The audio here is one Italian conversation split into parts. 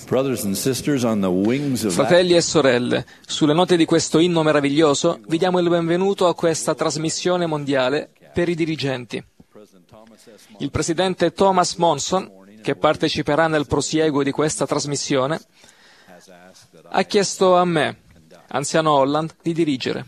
Brothers and sisters, on the wings of Fratelli e sorelle, sulle note di questo inno meraviglioso vi diamo il benvenuto a questa trasmissione mondiale per i dirigenti. Il presidente Thomas Monson, che parteciperà nel prosieguo di questa trasmissione, ha chiesto a me, anziano Holland, di dirigere.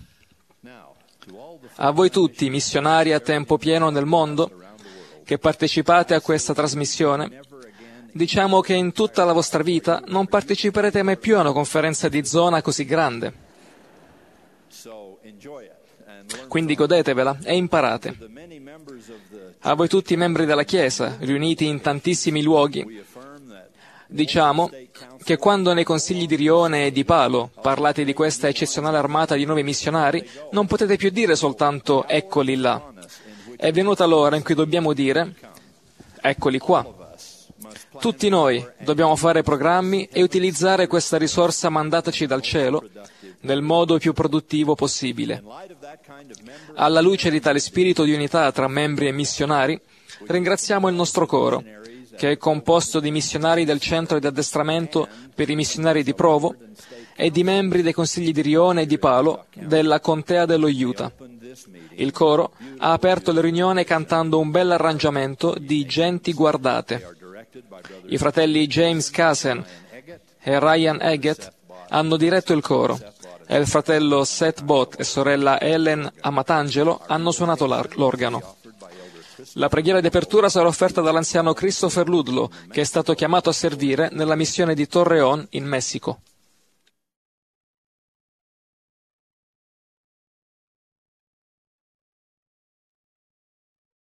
A voi tutti, missionari a tempo pieno nel mondo, che partecipate a questa trasmissione, diciamo che in tutta la vostra vita non parteciperete mai più a una conferenza di zona così grande. Quindi godetevela e imparate. A voi tutti membri della Chiesa, riuniti in tantissimi luoghi, diciamo che quando nei consigli di Rione e di Palo parlate di questa eccezionale armata di nuovi missionari, non potete più dire soltanto «eccoli là». È venuta l'ora in cui dobbiamo dire «eccoli qua». Tutti noi dobbiamo fare programmi e utilizzare questa risorsa mandataci dal cielo nel modo più produttivo possibile. Alla luce di tale spirito di unità tra membri e missionari, ringraziamo il nostro coro, che è composto di missionari del centro di addestramento per i missionari di Provo e di membri dei consigli di Rione e di Palo della contea dello Utah. Il coro ha aperto la riunione cantando un bel arrangiamento di Genti guardate. I fratelli James Casen e Ryan Eggett hanno diretto il coro e il fratello Seth Bott e sorella Ellen Amatangelo hanno suonato l'organo. La preghiera di apertura sarà offerta dall'anziano Christopher Ludlow, che è stato chiamato a servire nella missione di Torreón in Messico.